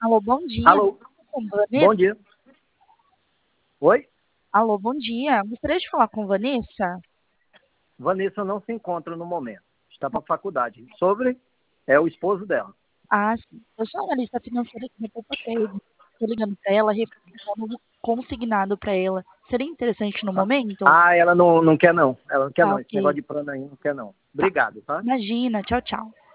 Alô, bom dia. Alô, Com Vanessa? bom dia. Oi? Alô, bom dia. Gostaria de falar com Vanessa? Vanessa não se encontra no momento. Está para a faculdade. É o esposo dela. Ah, sim. Eu sou analista financeira aqui na Poupa Trade. Estou ligando para ela, representando um consignado para ela. Seria interessante no momento? Ah, ela não quer não. Ela não quer Tá, não. Esse negócio ok. de plano aí não quer não. Tá. Obrigado, tá? Imagina. Tchau, tchau.